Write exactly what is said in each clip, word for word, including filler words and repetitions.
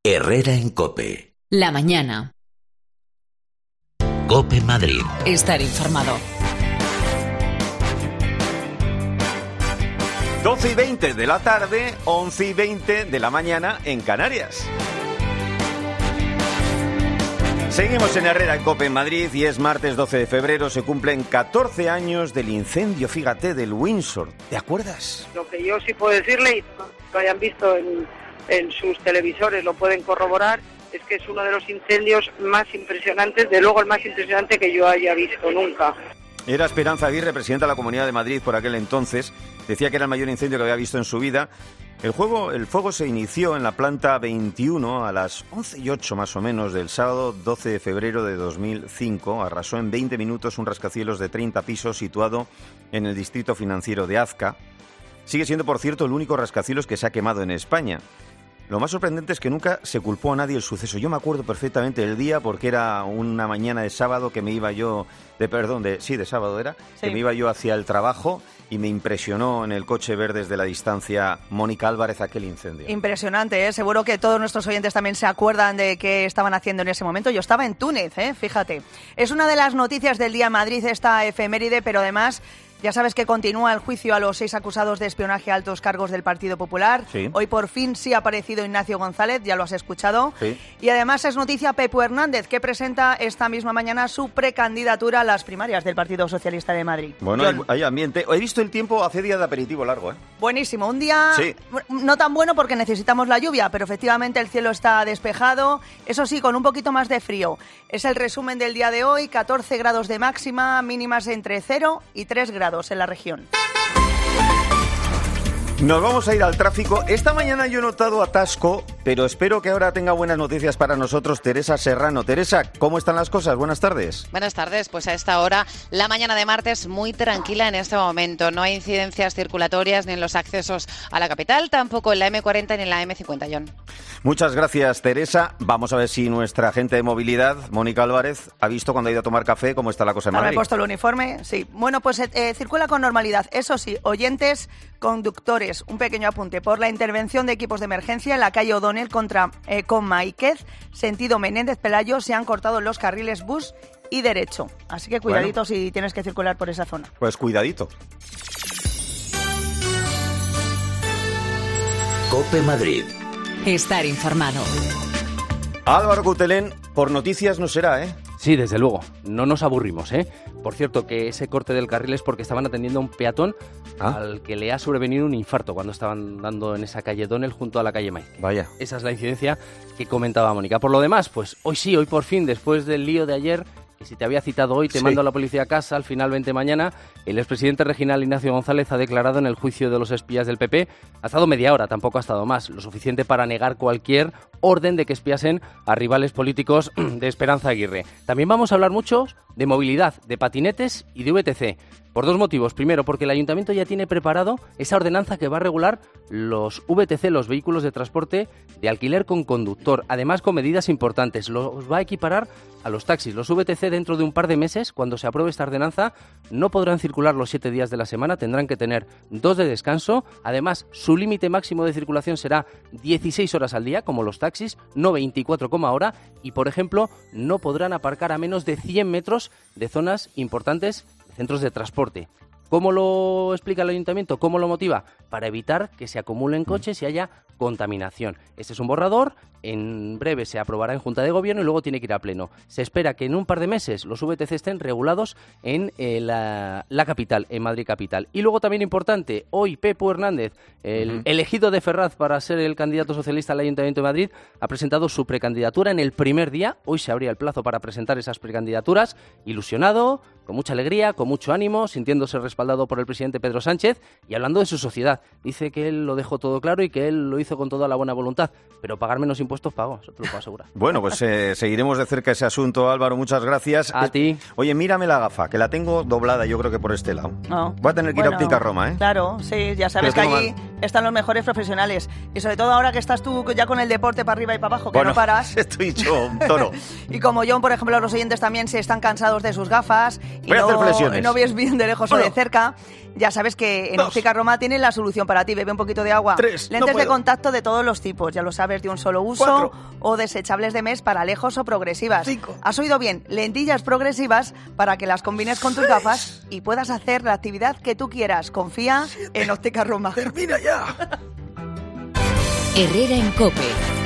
Herrera en COPE. La mañana. COPE Madrid. Estar informado. doce y veinte de la tarde, once y veinte de la mañana en Canarias. Seguimos en Herrera en COPE en Madrid y es martes doce de febrero, se cumplen catorce años del incendio, fíjate, del Windsor. ¿Te acuerdas? Lo que yo sí puedo decirle, y lo hayan visto en, en sus televisores, lo pueden corroborar, es que es uno de los incendios más impresionantes, de luego el más impresionante que yo haya visto nunca. Era Esperanza Aguirre, presidenta de la Comunidad de Madrid por aquel entonces. Decía que era el mayor incendio que había visto en su vida. El, juego, el fuego se inició en la planta veintiuno a las once y ocho más o menos del sábado doce de febrero de dos mil cinco. Arrasó en veinte minutos un rascacielos de treinta pisos situado en el distrito financiero de Azca. Sigue siendo, por cierto, el único rascacielos que se ha quemado en España. Lo más sorprendente es que nunca se culpó a nadie el suceso. Yo me acuerdo perfectamente del día porque era una mañana de sábado que me iba yo, de perdón, de sí, de sábado era, sí. que me iba yo hacia el trabajo y me impresionó en el coche ver desde la distancia Mónica Álvarez aquel incendio. Impresionante, ¿eh? Seguro que todos nuestros oyentes también se acuerdan de qué estaban haciendo en ese momento. Yo estaba en Túnez, ¿eh? Fíjate. Es una de las noticias del día en Madrid, esta efeméride, pero además... Ya sabes que continúa el juicio a los seis acusados de espionaje a altos cargos del Partido Popular. Sí. Hoy por fin sí ha aparecido Ignacio González, ya lo has escuchado. Sí. Y además es noticia Pepu Hernández, que presenta esta misma mañana su precandidatura a las primarias del Partido Socialista de Madrid. Bueno, hay, hay ambiente. He visto el tiempo, hace día de aperitivo largo, ¿eh? Buenísimo. Un día sí. no tan bueno porque necesitamos la lluvia, pero efectivamente el cielo está despejado. Eso sí, con un poquito más de frío. Es el resumen del día de hoy. catorce grados de máxima, mínimas entre cero y tres grados en la región. Nos vamos a ir al tráfico. Esta mañana yo he notado atasco, pero espero que ahora tenga buenas noticias para nosotros Teresa Serrano. Teresa, ¿cómo están las cosas? Buenas tardes. Buenas tardes. Pues a esta hora, la mañana de martes muy tranquila en este momento. No hay incidencias circulatorias ni en los accesos a la capital, tampoco en la eme cuarenta ni en la eme cincuenta, John. Muchas gracias, Teresa. Vamos a ver si nuestra agente de movilidad, Mónica Álvarez, ha visto cuando ha ido a tomar café cómo está la cosa en Madrid. ¿Me he puesto el uniforme? Sí. Bueno, pues eh, circula con normalidad. Eso sí, oyentes, conductores, un pequeño apunte. Por la intervención de equipos de emergencia en la calle O'Donnell contra, eh, con Máiquez, sentido Menéndez Pelayo, se han cortado los carriles bus y derecho. Así que cuidadito bueno. si tienes que circular por esa zona. Pues cuidadito. COPE Madrid. Estar informado. Álvaro Coutelén, por noticias no será, ¿eh? Sí, desde luego. No nos aburrimos, ¿eh? Por cierto, que ese corte del carril es porque estaban atendiendo a un peatón ¿Ah? al que le ha sobrevenido un infarto cuando estaban dando en esa calle Donnell junto a la calle May. Vaya. Esa es la incidencia que comentaba Mónica. Por lo demás, pues hoy sí, hoy por fin, después del lío de ayer... que si te había citado hoy, te sí. mando a la policía a casa, al final vente mañana. El expresidente regional Ignacio González ha declarado en el juicio de los espías del P P. Ha estado media hora, tampoco ha estado más, lo suficiente para negar cualquier orden de que espiasen a rivales políticos de Esperanza Aguirre. También vamos a hablar mucho de movilidad, de patinetes y de V T C. Por dos motivos. Primero, porque el Ayuntamiento ya tiene preparado esa ordenanza que va a regular los V T C, los vehículos de transporte de alquiler con conductor. Además, con medidas importantes. Los va a equiparar a los taxis. Los V T C dentro de un par de meses, cuando se apruebe esta ordenanza, no podrán circular los siete días de la semana. Tendrán que tener dos de descanso. Además, su límite máximo de circulación será dieciséis horas al día, como los taxis, no veinticuatro como ahora. Y, por ejemplo, no podrán aparcar a menos de cien metros de zonas importantes, centros de transporte. ¿Cómo lo explica el Ayuntamiento? ¿Cómo lo motiva? Para evitar que se acumulen coches y haya contaminación. Este es un borrador, en breve se aprobará en Junta de Gobierno y luego tiene que ir a pleno. Se espera que en un par de meses los V T C estén regulados en eh, la, la capital, en Madrid capital. Y luego también importante, hoy Pepu Hernández, el uh-huh. elegido de Ferraz para ser el candidato socialista al Ayuntamiento de Madrid, ha presentado su precandidatura en el primer día. Hoy se abría el plazo para presentar esas precandidaturas. Ilusionado, con mucha alegría, con mucho ánimo, sintiéndose respaldado por el presidente Pedro Sánchez y hablando de su sociedad. Dice que él lo dejó todo claro y que él lo hizo con toda la buena voluntad, pero pagar menos impuestos pago, eso te lo puedo asegurar. Bueno, pues eh, seguiremos de cerca ese asunto, Álvaro, muchas gracias. A eh, ti. Oye, mírame la gafa, que la tengo doblada yo creo que por este lado. No. Voy a tener que bueno, ir a Óptica Roma, ¿eh? Claro, sí, ya sabes que allí mal. están los mejores profesionales. Y sobre todo ahora que estás tú ya con el deporte para arriba y para abajo, que bueno, no paras. Estoy hecho un toro. Y como John, por ejemplo, los oyentes también se están cansados de sus gafas. Y Voy no, a hacer flexiones. Y no ves bien de lejos o de cerca. cerca, ya sabes que en Dos. Óptica Roma tienen la solución para ti. Bebe un poquito de agua. Tres. Lentes No de puedo. contacto de todos los tipos, ya lo sabes, de un solo uso Cuatro. o desechables de mes para lejos o progresivas. Cinco. Has oído bien, lentillas progresivas para que las combines con tus gafas y puedas hacer la actividad que tú quieras. Confía en Óptica Roma. ¡Termina ya! Herrera en COPE.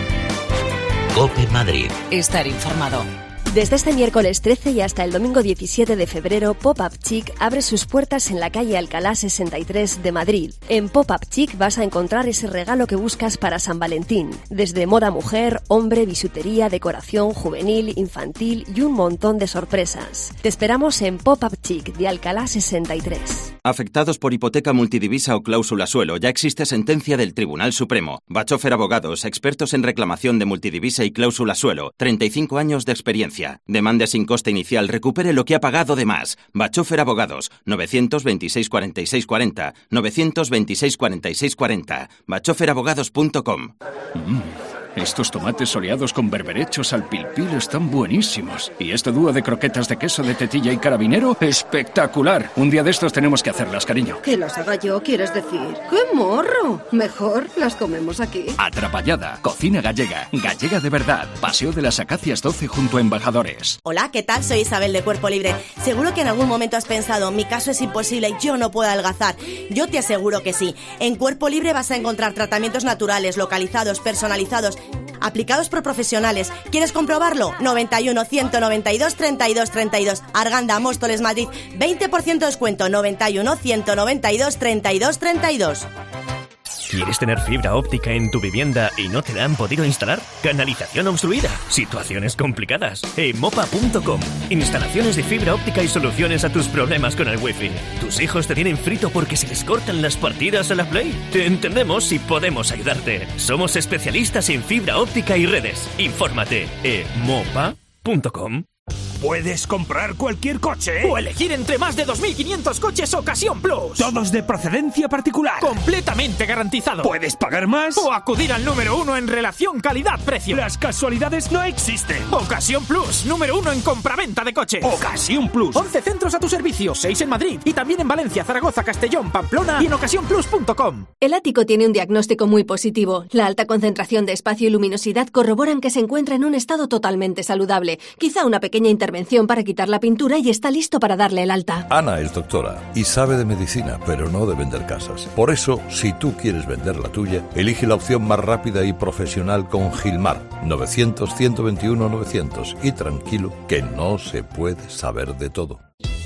Cope Madrid. Estar informado. Desde este miércoles trece y hasta el domingo diecisiete de febrero, Pop-Up Chic abre sus puertas en la calle Alcalá sesenta y tres de Madrid. En Pop-Up Chic vas a encontrar ese regalo que buscas para San Valentín. Desde moda mujer, hombre, bisutería, decoración juvenil, infantil y un montón de sorpresas. Te esperamos en Pop-Up Chic de Alcalá sesenta y tres. Afectados por hipoteca multidivisa o cláusula suelo, ya existe sentencia del Tribunal Supremo. Bachofer Abogados, expertos en reclamación de multidivisa y cláusula suelo, treinta y cinco años de experiencia. Demande sin coste inicial, recupere lo que ha pagado de más. Bachofer Abogados, novecientos veintiséis cuarenta y seis cuarenta, novecientos veintiséis cuarenta y seis cuarenta, bachofer abogados punto com. Mm, estos tomates soleados con berberechos al pil pil están buenísimos. Y este dúo de croquetas de queso de tetilla y carabinero, espectacular. Un día de estos tenemos que hacerlas, cariño. Que las haga yo, ¿quieres decir? ¡Qué morro! Mejor las comemos aquí. Atrapallada, cocina gallega, gallega de verdad. Paseo de las Acacias doce junto a Embajadores. Hola, ¿qué tal? Soy Isabel de Cuerpo Libre. Seguro que en algún momento has pensado, mi caso es imposible, yo no puedo adelgazar. Yo te aseguro que sí. En Cuerpo Libre vas a encontrar tratamientos naturales, localizados, personalizados, aplicados por profesionales. ¿Quieres comprobarlo? noventa y uno, ciento noventa y dos, treinta y dos, treinta y dos. Arganda, Móstoles, Madrid. veinte por ciento descuento. noventa y uno, ciento noventa y dos, treinta y dos, treinta y dos. ¿Quieres tener fibra óptica en tu vivienda y no te la han podido instalar? Canalización obstruida. Situaciones complicadas. Emopa punto com. Instalaciones de fibra óptica y soluciones a tus problemas con el wifi. ¿Tus hijos te tienen frito porque se les cortan las partidas a la Play? Te entendemos y podemos ayudarte. Somos especialistas en fibra óptica y redes. Infórmate. Emopa punto com. Puedes comprar cualquier coche o elegir entre más de dos mil quinientos coches Ocasión Plus. Todos de procedencia particular. Completamente garantizado. Puedes pagar más o acudir al número uno en relación calidad-precio. Las casualidades no existen. Ocasión Plus, número uno en compraventa de coches. Ocasión Plus. once centros a tu servicio, seis en Madrid y también en Valencia, Zaragoza, Castellón, Pamplona y en ocasión plus punto com. El ático tiene un diagnóstico muy positivo. La alta concentración de espacio y luminosidad corroboran que se encuentra en un estado totalmente saludable. Quizá una pequeña intervención para quitar la pintura y está listo para darle el alta. Ana es doctora y sabe de medicina, pero no de vender casas. Por eso, si tú quieres vender la tuya, elige la opción más rápida y profesional con Gilmar. novecientos, ciento veintiuno, novecientos. Y tranquilo, que no se puede saber de todo.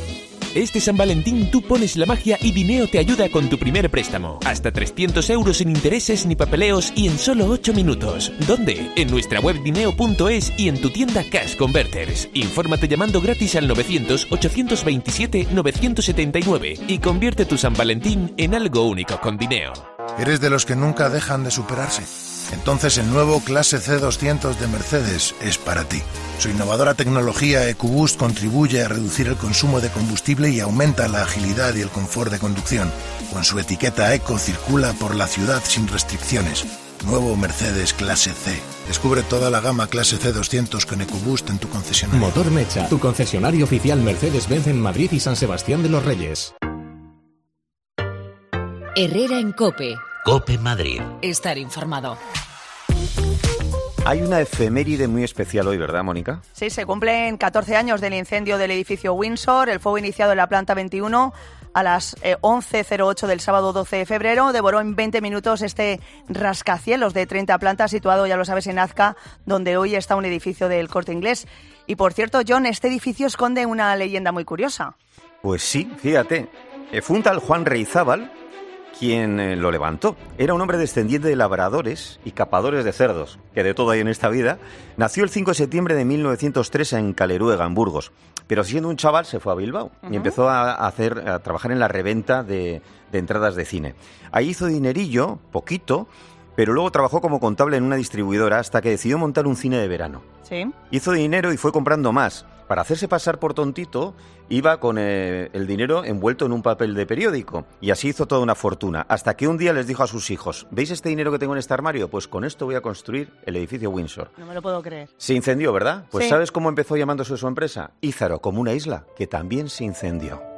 Este San Valentín tú pones la magia y Dineo te ayuda con tu primer préstamo. Hasta trescientos euros sin intereses ni papeleos y en solo ocho minutos. ¿Dónde? En nuestra web dineo punto es y en tu tienda Cash Converters. Infórmate llamando gratis al novecientos, ochocientos veintisiete, novecientos setenta y nueve y convierte tu San Valentín en algo único con Dineo. ¿Eres de los que nunca dejan de superarse? Entonces el nuevo Clase C doscientos de Mercedes es para ti. Su innovadora tecnología EcoBoost contribuye a reducir el consumo de combustible y aumenta la agilidad y el confort de conducción. Con su etiqueta Eco circula por la ciudad sin restricciones. Nuevo Mercedes Clase C. Descubre toda la gama Clase C doscientos con EcoBoost en tu concesionario. Motor Mecha, tu concesionario oficial Mercedes-Benz en Madrid y San Sebastián de los Reyes. Herrera en COPE. Cope Madrid. Estar informado. Hay una efeméride muy especial hoy, ¿verdad, Mónica? Sí, se cumplen catorce años del incendio del edificio Windsor. El fuego iniciado en la planta veintiuno a las eh, once cero ocho del sábado doce de febrero devoró en veinte minutos este rascacielos de treinta plantas situado, ya lo sabes, en Azca, donde hoy está un edificio del Corte Inglés. Y por cierto, John, este edificio esconde una leyenda muy curiosa. Pues sí, fíjate. Eh, fue un tal Juan Reizábal quien eh, lo levantó. Era un hombre descendiente de labradores y capadores de cerdos, que de todo hay en esta vida. Nació el cinco de septiembre de mil novecientos tres en Caleruega, en Burgos. Pero siendo un chaval se fue a Bilbao uh-huh. y empezó a, hacer, a trabajar en la reventa de, de entradas de cine. Ahí hizo dinerillo, poquito, pero luego trabajó como contable en una distribuidora hasta que decidió montar un cine de verano. Sí. Hizo dinero y fue comprando más. Para hacerse pasar por tontito, iba con eh, el dinero envuelto en un papel de periódico. Y así hizo toda una fortuna. Hasta que un día les dijo a sus hijos, ¿veis este dinero que tengo en este armario? Pues con esto voy a construir el edificio Windsor. No me lo puedo creer. Se incendió, ¿verdad? Pues sí. ¿Sabes cómo empezó llamándose su empresa? Ízaro, como una isla, que también se incendió.